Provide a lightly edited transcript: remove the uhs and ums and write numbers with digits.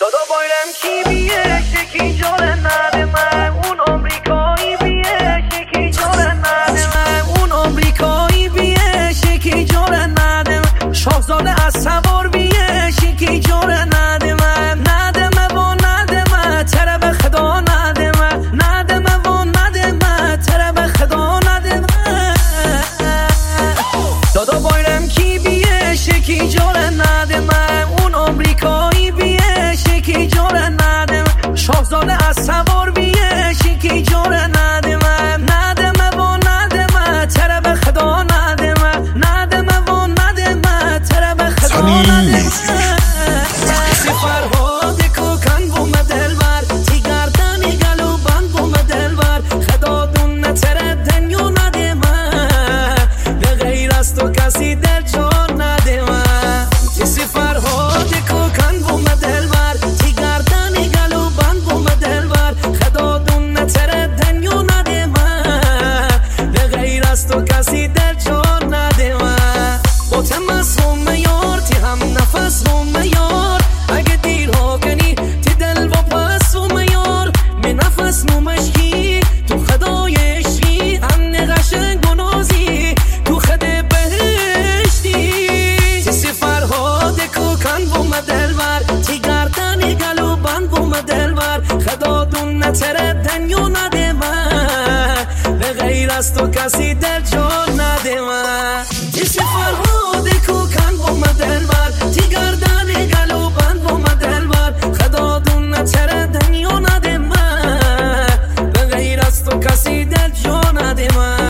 دادا بایرم کی بیه شکی جال نده من اون آمریکایی بیه شکی جال نده من اون آمریکایی بیه شکی جال نده من شاهزاده از سوار بیه شکی جال نده من نده من و نده من تره به خدا نده من نده من و نده من تره به خدا نده من دادا بایرم کی بیه شکی جال نده من اون آمریکایی بیه شکی جال نده من شاهزاده از سوار بیه شکی جال نده من نده من و نده من تره به خدا نده من نده من و نده من تره به خدا نده من فرهاد کوکن بوم دلبر تی گردنی گلو بند بوم دلبر خدا دون نتره دنیو نده من به غیر از تو کسی دل جان نده من تی فرهاد کوکن بوم دلبر تی گردنی گلو بند بوم دلبر خدا دون نتره دنیو نده من به غیر از تو کسی دل جان نده من با تمس هم یار تی هم نفس هم یار اگه دیرها کنی تی دل و پس هم یار می نفس نومشکی تو خدای عشقی هم نقشنگ و نازی تو خد بهشتی تی فرهاد کوکن بوم دلبر تی گردنی گلو بند بوم دلبر خدا دون نتره دنیو نده من به غیر از تو کسی دل جان